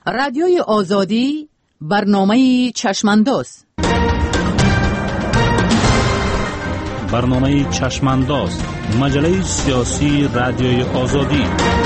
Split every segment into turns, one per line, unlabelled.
رادیوی آزادی برنامه چشمانداز.
برنامه چشمانداز، مجله سیاسی رادیوی آزادی.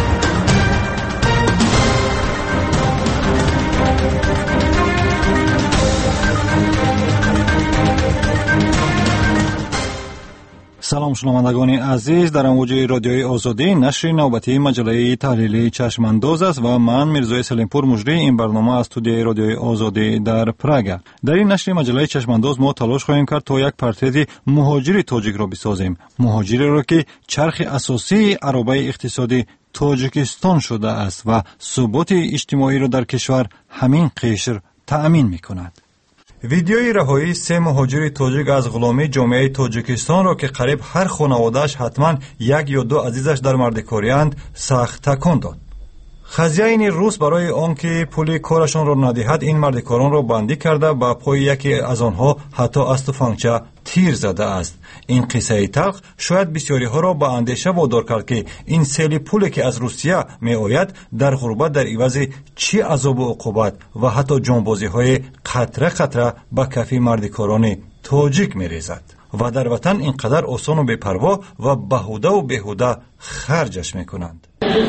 سلام شنوندگان عزیز، در امواج رادیوی آزادی نشر نوبتی مجله تحلیلی چشمانداز است و من میرزای سلیمپور مجری این برنامه از استودیوی رادیوی آزادی در پراگ. در این نشر مجله چشمانداز ما تلاش خواهیم کرد تا یک پورتری مهاجری تاجیک را بسازیم، مهاجری را که چرخ اساسی عربه اقتصادی تاجیکستان شده است و ثبات اجتماعی را در کشور همین قشر تأمین می‌کند. ویدیوی رهایی 3 مهاجر تاجیک از غلامی جامعه تاجیکستان را که قریب هر خانواده‌اش حتما 1 یا 2 عزیزش در مردکاری‌اند سخت تکان داد. خزینه روس برای آنکه پول کارشان را ندهد این مردکاران را بندی کرده با پای یکی از آنها حتی از تفنگچه تیر زده است. این قصه تلخ شاید بسیاری ها را به اندیشه وادار کرد که این سیل پولی که از روسیه می آید در غربت در عوض چی عذاب و عقوبت و حتی جانبازی های قطره قطره به کف مردکاران تاجیک می ریزد و در وطن اینقدر آسان و بی‌پروا و بیهوده خرجش می کنند.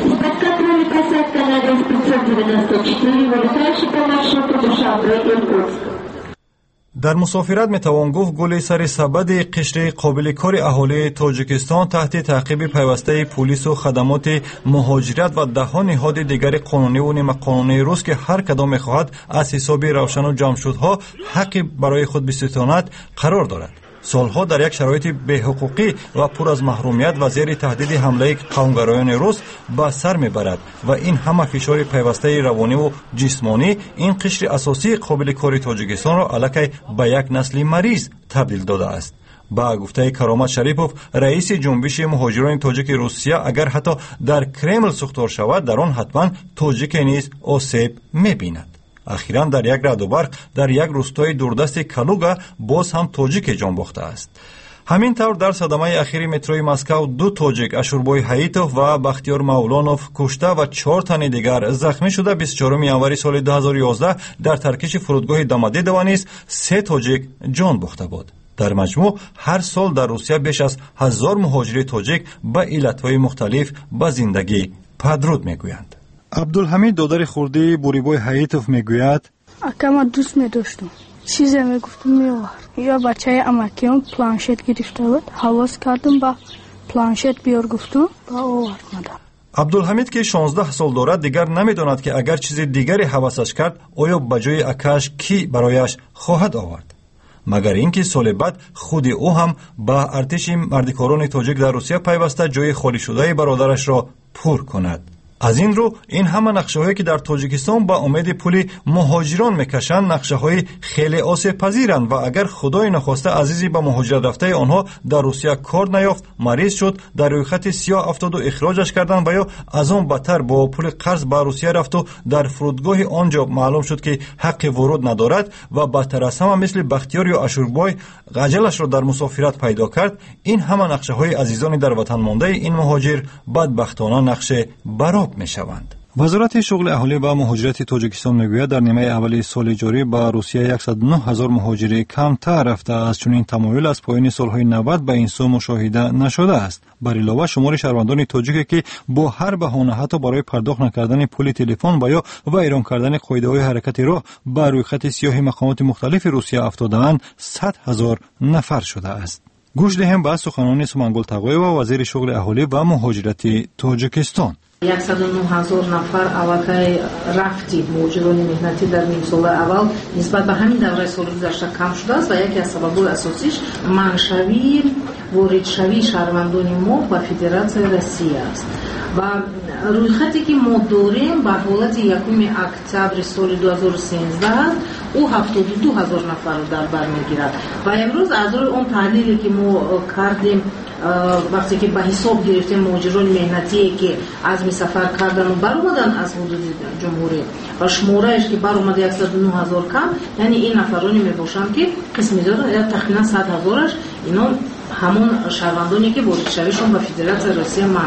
در مسافرت میتوان گفت گل سر سبد قشر قابل کار اهالی تاجیکستان تحت تعقیب پیوسته پلیس و خدمات مهاجرت و دهها نهاد دیگر قانونی و نیمه قانونی روس که هر کدام میخواهد از حساب روشن و جمشیدها حق برای خود بستاند قرار دارد. سالها در یک شرایط بی‌حقوقی و پر از محرومیت و زیر تهدید حمله قومگرایان روس به سر میبرد و این همه فشار پیوسته روانی و جسمانی این قشر اساسی قابل کار تاجیکستان را الکی به یک نسل مریض تبدیل داده است. با گفته کرامت شریپوف رئیس جنبش مهاجران تاجیک روسیه اگر حتی در کرمل سوختار شود در آن حتما تاجیک نیز آسیب میبیند. اخیراً در یک رعد و برق در یک روستای دوردست کالوگا باز هم تاجیک جان باخته است. همین طور در صدمه اخیر متروی مسکو 2 تاجیک اشوربای حییتوف و بختیار مولانوف کشته و 4 تن دیگر زخمی شده. 24 ینوری سال 2011 در ترکش فرودگاه دامادیدو نیز 3 تاجیک جان باخته بود. در مجموع هر سال در روسیه بیش از 1000 مهاجر تاجیک به علتهای مختلف به زندگی پدرود میگویند. عبدالحمید دادر خردی بوریبای حییتوف میگوید
اکم دوست می‌داشتم چیزی میگفتم می‌آورد یا بچه امکیام پلانشت گرفته بود حواس کردم با پلانشت بیار گفتم با آورد مدام.
عبدالحمید که 16 سال دارد دیگر نمیداند که اگر چیز دیگری حواسش کرد آیا بجای اکش کی برایش خواهد آورد، مگر اینکه سال بعد خود او هم با ارتش مردکاران تاجیک در روسیه پیوسته جای خالی شده برادرش را پر کند. از این رو این همه نقشه هایی که در تاجیکستان با امید پول مهاجران میکشند نقشه های خیلی آسیب پذیرند و اگر خدای نخواسته عزیزی به مهاجرت رفته آنها در روسیه کار نیافت مریض شد در روی خط سیاه افتاد و اخراجش کردند و یا از آن بدتر با پول قرض به روسیه رفت و در فرودگاه آنجا معلوم شد که حق ورود ندارد و بدتر از همه مثل بختیار یا اشوربای عجلش را در مسافرت پیدا کرد. این همه نقشه های عزیزانی در وطن مانده این مهاجر بدبختانه نقشه براب میشوند. وزارت شغل اهالی و مهاجرت تاجیکستان میگوید در نیمه اول سال جاری با روسیه 109,000 مهاجر کمتر رفته است، چون این تمایل از پایان سالهای 90 به این سو مشاهده نشده است. بر علاوه شمار شهروندان تاجیک که با هر بهانه حتی برای پرداخت نکردن پول تلفن و یا ویران کردن قاعده‌های حرکت راه بر روی خط سیاه مقامات مختلف روسیه افتاده‌اند 100,000 نفر شده است. گوش دهیم به سخنان سمنگل تقوی و وزیر شغل اهالی و مهاجرت تاجیکستان.
109,000 نفر алакай рафти муҷирони меҳнатӣ дар нимсола аввал нисбат ба ҳамин давраи соли гузашта кам шудааст ва яке аз сабабҳои асосиш маншавии воридшавии шаҳрвандони мо ба федератсияи Россия аст ва рӯйхате ки мо дорем ба ҳолати 1 октябри соли 2013 ӯ 72,000 нафарро дар бар мегирад ва имрӯз аз рӯи он таҳлиле ки мо кардем вақте ки ба ҳисоб гирифтем муҳоҷирони меҳнатие ки азми сафар кардану баромадан аз ҳудуди ҷумҳурӣ ва шумораеш ки баромада 109,000 кам, яъне ин нафароне мебошанд ки қисми тахминан 100,000аш ино ҳамон шаҳрвандоне ки воридшавишон ба Федератсияи Россия манъ аст.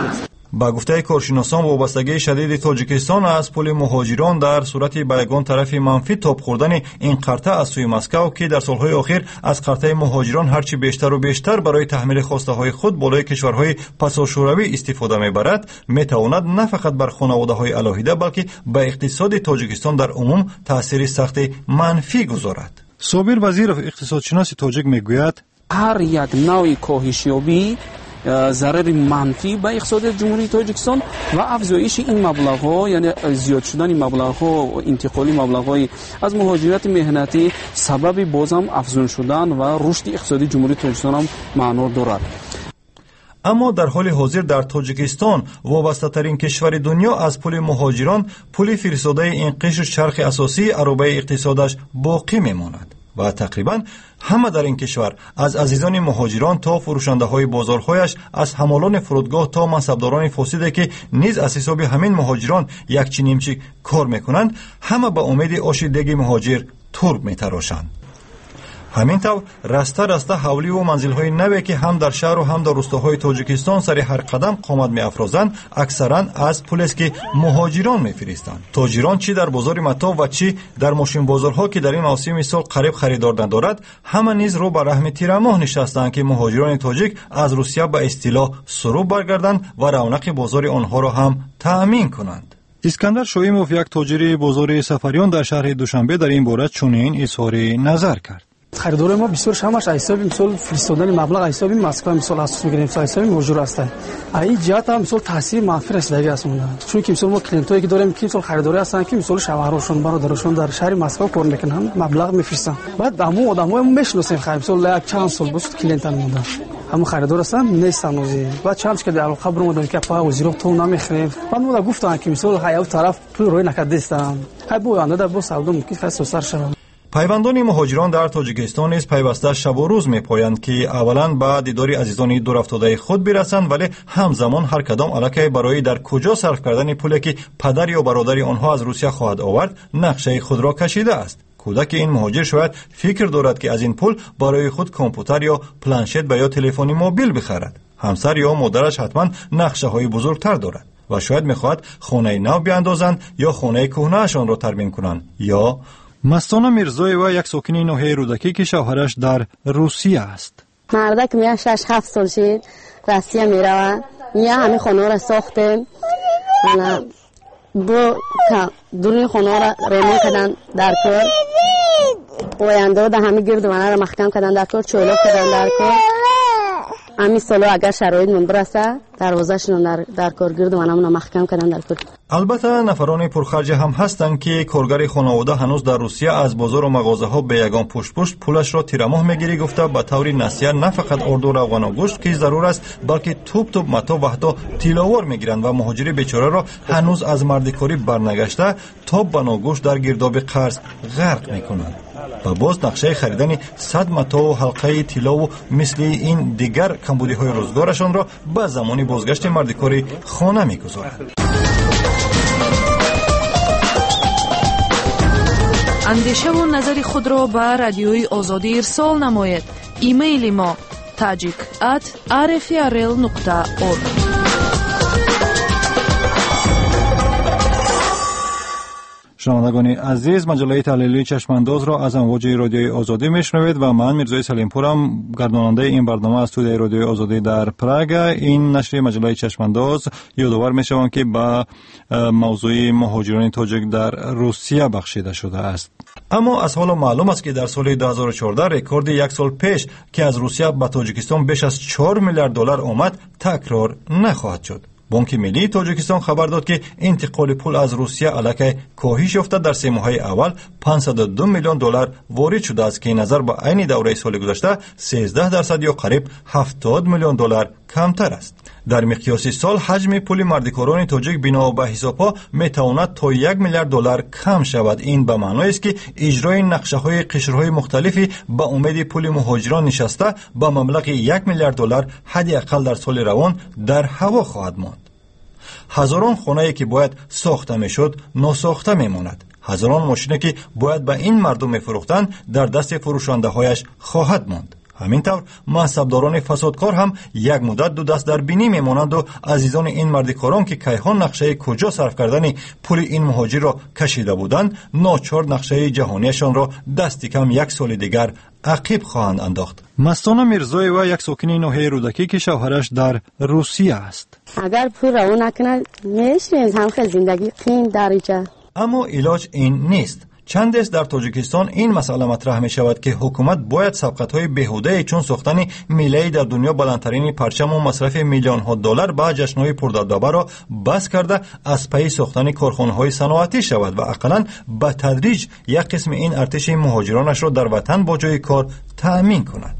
با گفته کارشناسان وابستگی شدید تاجیکستان از پول مهاجران در صورت به یگان طرف منفی تاب خوردن این قرطه از سوی مسکو که در سالهای اخیر از قرطه مهاجران هرچی بیشتر و بیشتر برای تحمیل خواسته های خود بالای کشورهای پساشوروی استفاده میبرد، میتواند نه فقط بر خانواده های علاهیده بلکه به اقتصاد تاجیکستان در عموم تاثیر سخت منفی گذارد. صابر وزیرов اقتصادشناس تاجیک میگوید
هر یک نوع کاهش‌یابی ضرر منفی به اقتصاد جمهوری تاجیکستان و افزایش این مبلغ‌ها، یعنی زیاد شدن مبلغ‌ها و انتقالی مبلغ‌های از مهاجرت مهنتی سبب بازم افزون شدن و رشد اقتصادی جمهوری تاجیکستان هم معنا دارد.
اما در حال حاضر در تاجیکستان وابسته ترین کشور دنیا از پول مهاجران، پول فرستاده این قشر چرخ اساسی عروبه اقتصادش باقی میماند و تقریبا همه در این کشور از عزیزان مهاجران تا فروشنده های بازارهایش، از حمالان فرودگاه تا منصبداران فاسده که نیز از حساب همین مهاجران یک چی نیمچی کار میکنند، همه به امید آش دیگ مهاجر ترک میتراشند. همینطور راسته حولی و منزل‌های نوی که هم در شهر و هم در روستاهای تاجیکستان سر هر قدم قامت می‌افرازند، اکثراً از پولی است که مهاجران می‌فرستند. تاجران چی در بازار متا و چی در ماشین بازارها که در این موسم سال قریب خریدار ندارد، همه نیز رو به رحم تیر ماه نشستند که مهاجران تاجیک از روسیه به اصطلاح سرود برگردند و رونق بازار آنها را هم تأمین کنند. اسکندر شویموف، یک تاجر بازار سفریان در شهر دوشنبه، در این باره چنین اظهار نظر کرد.
خریدار ما بسیار همش حساب مثال فرستادن مبلغ حساب مسکو مثال اساس میگیریم، حساب ماجور است. این جهت هم مثال تاثیر منفی رسیدگی است مونده، چون که مثال ما کلینتایی که داریم که مثال خریداری هستن که مثال شوهرشون برادرشون در شهر مسکو کار میکنن، مبلغ میفرستن، بعد همون آدمای میشناسیم خرید مثال یک چند سال بود کلینتان مونده، همون خریدار هستن نیستن اوزی، بعد چند که در خبر مونده که پا وزیر تو نمیخریم، بعد ما گفتن که مثال هایو طرف پول روی نکردستن، های بو اند در بو سعودی ممکن خاص سر شود.
پیوندان مهاجران در تاجیکستان نیز پیوسته شب و روز میپایند که اولا به دیدار عزیزان دور افتاده خود برسند، ولی همزمان هر کدام الکی برای در کجا صرف کردن پولی که پدر یا برادر آنها از روسیه خواهد آورد نقشه خود را کشیده است. کودک این مهاجر شاید فکر دارد که از این پول برای خود کامپیوتر یا پلنشت و یا تلفن موبیل بخرد. همسر یا مادرش حتما نقشه های بزرگتر دارد و شاید میخواهد خانه نو بیاندازند یا خانه کهنه‌شان را ترمیم کنند. یا مستانه میرزایوا، یک ساکن ناحیه رودکی که شوهرش در روسیه است.
مردک میان 6-7 سال شد روسیه میروه، میان همین خانه را ساختیم، دو دورین خانه را ریمون کردن در کار، پاینده دا همین گرد منه را محکم کردن در کار، چولا کردن در کار. همین سالو اگر شرایط من برسه دروازه‌شون در کارگرد منم محکم کردن در کار.
البته نفران پرخرج هم هستند که کارگر خانواده هنوز در روسیه از بازار و مغازه ها به یگان پشت پولش را تیر ماه میگیری گفته به طور نسیه نه فقط اردو روغن و گوشت که ضرور است، بلکه توپ متا و حتی تیلاور میگیرند و مهاجر بیچاره را هنوز از مردکاری برنگشته تا بناگوشت در گرداب قرض غرق میکنند و باز نقشه خریدن 100 متا و حلقه طلا و مثل این دیگر کمبودی های روزگارشان را به زمان بازگشت مردکاری خانه میگذارند.
اندیشه و نظر خود را به رادیوی آزادی ارسال نمایید. ایمیل ما tajik@rfrl.org.
شنوندگان عزیز، مجله تحلیلی چشمانداز را از امواج رادیوی آزادی میشنوید و من میرزای سلیمپورم، گرداننده این برنامه از استودیوی رادیوی آزادی در پراگ. این نشر مجله چشمانداز یادآور میشوم که با موضوع مهاجران تاجیک در روسیه بخشیده شده است. اما از حال معلوم است که در سال 2014 رکورد یک سال پیش که از روسیه به تاجیکستان بیش از 4 میلیارد دلار آمد تکرار نخواهد شد. بانک ملی تاجیکستان خبر داد که انتقال پول از روسیه الکی کاهش یافته، در 3 ماه اول 502 میلیون دلار وارد شده است که نظر به عین دوره سال گذشته 13% یا قریب 70 میلیون دلار کمتر است. در مقیاس سال حجم پول مردکاران تاجیک بنا به حسابها میتواند تا 1 میلیارد دلار کم شود. این به معنی است که اجرای نقشه های قشرهای مختلفی به امید پول مهاجران نشسته با مبلغ 1 میلیارد دلار حداقل در سال روان در هوا خواهد ماند. هزاران خانه‌ای که باید ساخته میشد ناساخته میماند. هزاران ماشینی که باید به این مردم میفروختند در دست فروشنده هایش خواهد ماند. ҳамин тавр маҳсабдорони фасодкор ҳам як муддат ду даст дар бинӣ мемонанду азизони ин мардикорон ки кайҳон нақшаи куҷо сарф кардани пули ин муҳоҷирро кашида буданд, ночор нақшаи ҷаҳонияшонро дасти кам як соли дигар ақиб хоҳанд андохт. Мастона Мирзоева як сокини ноҳияи Рӯдакӣ ки шавҳараш дар Русия аст.
агар пул равон накунад мешинем ҳам хел зиндаги қин дариҷа.
аммо илоҷ ин нест. чандест дар тоҷикистон ин масъала матраҳ мешавад ки ҳукумат бояд сабқатҳои беҳудае чун сохтани миллаи дар дунё баландтарини парчаму масрафи миллионҳо доллар ба ҷашнҳои пурдабдабаро бас карда аз пайи сохтани корхонаҳои саноатӣ шавад ва ақаллан ба тадриҷ як қисми ин артиши муҳоҷиронашро дар ватан бо ҷойи кор таъмин кунад.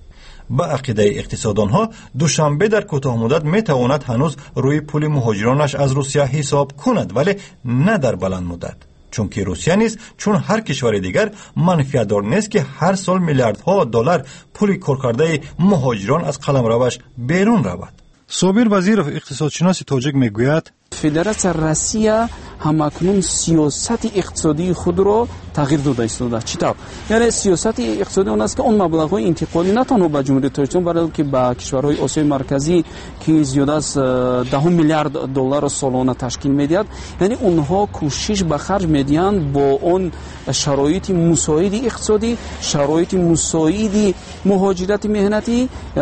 ба ақидаи иқтисодонҳо душанбе дар кӯтоҳмуддат метавонад ҳанӯз рӯи пули муҳоҷиронаш аз Русия ҳисоб кунад, вале на дар баландмуддат. чунки Русия низ чун ҳар кишвари дигар манфиатдор нест ки ҳар сол миллиардҳо доллар пули коркардаи муҳоҷирон аз қаламраваш берун равад. собир вазиров иқтисодшиноси тоҷик мегӯяд
федератсия Россия ҳамакнун сиёсати иқтисодии худро тағйир дода истода. Чӣ тавр? Яъне сиёсати иқтисодии он аст ки он маблағҳои интиқолӣ на танҳо ба ҷумҳурии Тоҷикистон, балки ба кишварҳои Осиёи марказӣ ки зиёда аз 10 миллиард доллар солона ташкил медиҳад, яъне онҳо кӯшиш ба харҷ медиҳанд бо он шароити мусоиди иқтисодӣ, шароити мусоиди муҳоҷирати меҳнатӣ,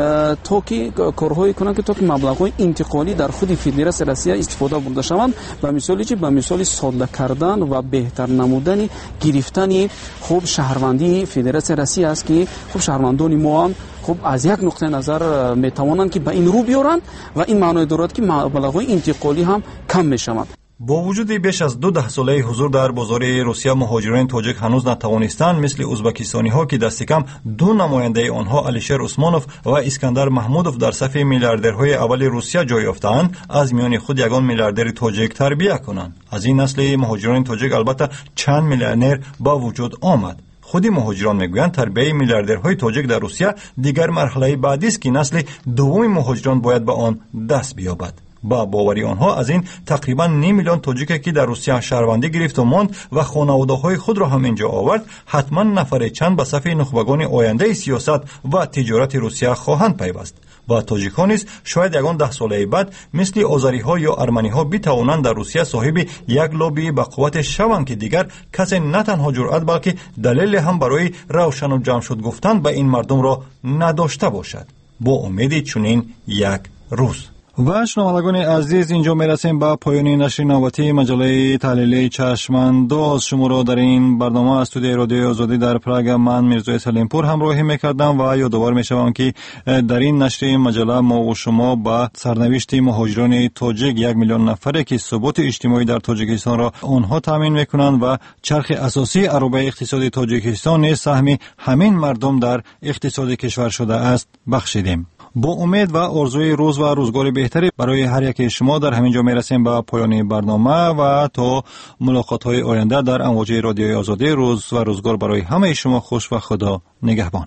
то ки корҳое кунанд ки то ки маблағҳои интиқолӣ дар худи Федератсияи Россия истифода бурда шаванд. ба мисоли чӣ? Ба мисоли содда кардан ва беҳтар намудани гирифтани хуб шаҳрвандии Федератсияи Россия аст ки хуб шаҳрвандони мо ҳам хуб аз як нуқтаи назар метавонанд ки ба ин рӯ биёранд ва ин маъное дорад ки маблағҳои интиқолӣ ҳам кам мешаванд.
бо вуҷуди беш аз 2 даҳсолаи ҳузур дар бозори Русия муҳоҷирони тоҷик ҳанӯз натавонистанд мисли ӯзбекистониҳо ки дасти кам 2 намояндаи онҳо Алишер Усмонов ва Искандар Маҳмудов дар сафи миллиардерҳои аввали Русия ҷой ёфтаанд, аз миёни худ ягон миллиардери тоҷик тарбия кунанд. аз ин насли муҳоҷирони тоҷик албатта чанд миллионер ба вуҷуд омад. худи муҳоҷирон мегӯянд тарбияи миллиардерҳои тоҷик дар Русия дигар марҳалаи баъдист ки насли дуввуми муҳоҷирон бояд ба он даст биёбад. ба бовари онҳо аз ин тақрибан 9 миллион тоҷике ки дар Русия шаҳрвандӣ гирифту монд ва хонаводаҳои худро ҳам инҷо овард, ҳатман нафаре чанд ба сафи нухбагони ояндаи сиёсат ва тиҷорати Русия хоҳанд пайваст. ба тоҷикҳо низ шояд ягон 10 солаи баъд мисли озариҳо ё арманиҳо битавонанд дар Русия соҳиби як лоббии бақуввате шаванд ки дигар касе на танҳо ҷуръат балки далеле ҳам барои равшану ҷамъшуд гуфтан ба ин мардумро надошта бошад. бо умеди чунин як рӯз. ва шунавандагони азиз, инҷо мерасем ба поёни нашри навбатии маҷалаи таҳлилии чашмандоз. шуморо дар ин барнома аз студияи радиои озодӣ дар Прага ман Мирзои Салимпур ҳамроҳӣ мекардам ва ёдовар мешавам ки дар ин нашри маҷала мо ва шумо ба сарнавишти муҳоҷирони тоҷик 1 миллион нафаре ки суботи иҷтимоӣ дар Тоҷикистонро онҳо таъмин мекунанд ва чархи асосии аробаи иқтисоди Тоҷикистон низ саҳми ҳамин мардум дар иқтисоди кишвар шуда аст бахшидем. бо умед ва орзуи рӯз ва рӯзгори беҳтарӣ барои ҳар яке шумо дар ҳамин ҷо мерасем ба поёни барнома ва то мулоқотҳои оянда дар амвоҷи радиои озодӣ. рӯз ва рӯзгор барои ҳамаи шумо хуш ва худо нигаҳбон.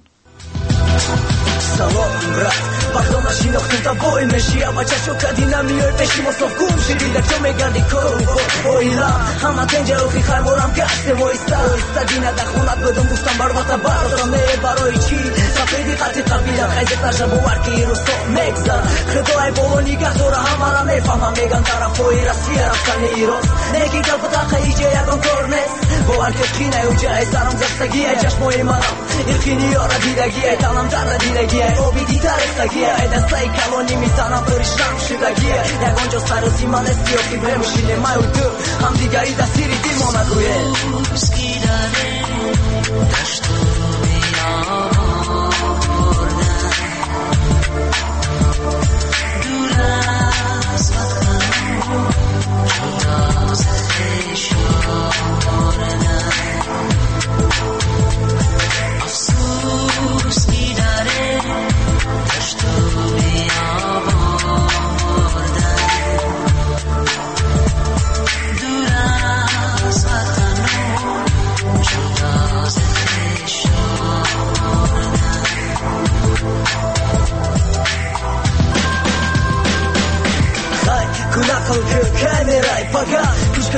Бахтона шинохтем та бой меши ава чашо кади намиёй пеши мософ гум шиди дар ҷо мегарди кору ойла ҳама тенҷарохи хайморам гаште воиста дина дар хонат будум гуфтам барвата баротам не барои чӣ сафеди хати қабила хайзета жабовар ки рӯзҳо мегзар худои боло нигоҳ дора ҳамара мефаҳмам меган тарафҳои Россия рафтани Ирон не ки галбатақа иҷа ягон кор нест бовар ки қинай уҷаи сарам застагияй чашмои манам иқини ёра дидагияй танам дара дидагияй оби дитарестагияй дастаи калони митанам пуришам шудагияй ягонҷо сару зиман эст ёки бремшине маю ду ҳамдигари дастири дилмонад рӯе دور از وطن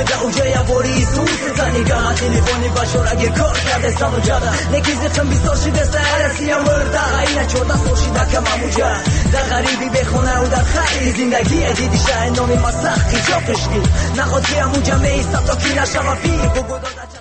بده اوجه بوری سوز زنی گاه تلفنی باشور اگه کار کرده سانو جاده نگیزی خم بیسار شده سرسی مرده اینا چورده سوشیده که مموجه در غریبی بخونه و در خیلی زندگی دیدی شه نامی ما سختی جا پشتی نخواد که اموجه میستا تا کی نشم فی بگو داده